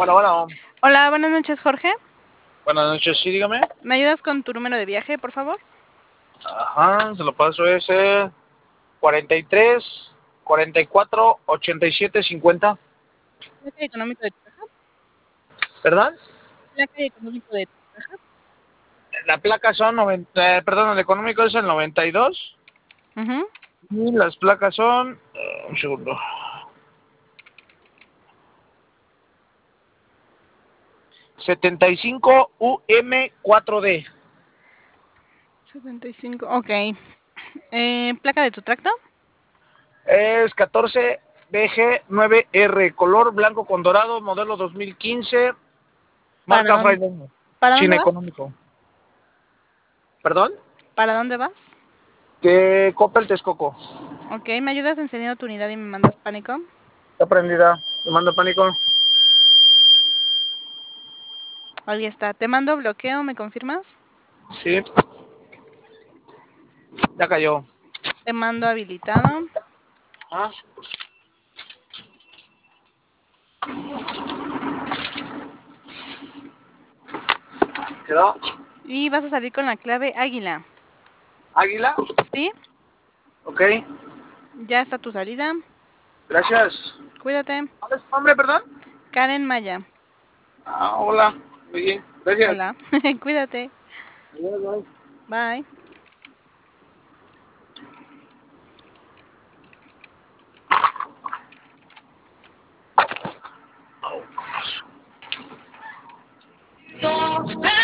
Bueno, bueno. Hola, buenas noches, Jorge. Buenas noches, sí, dígame. ¿Me ayudas con tu número de viaje, por favor? Ajá, se lo paso ese. 43, 44, 87, 50. Placa y económico de tu caja. ¿Perdón? Placa y económico de tu caja. La placa son 90, perdón, el económico es el 92. Ujú. Y las placas son, un segundo. 75 UM4D. 75, ok. ¿Placa de tu tracto? Es 14 BG9R, color blanco con dorado, modelo 2015, ¿Para marca dónde, Friday. para Sin dónde vas? económico. ¿Perdón? ¿Para dónde vas? Que Coppel Texcoco. Ok, ¿me ayudas encendiendo tu unidad y me mandas pánico? Está prendida. Me manda pánico. Ahí está. Te mando bloqueo, ¿me confirmas? Sí. Ya cayó. Te mando habilitado. Ah. ¿Quedó? Y vas a salir con la clave águila. ¿Águila? ¿Sí? Ok. Ya está tu salida. Gracias. Cuídate. ¿Cuál es tu nombre, perdón? Karen Maya. Ah, hola. Muy bien. Gracias. Hola. Cuídate. Adiós, bye. Bye. Oh,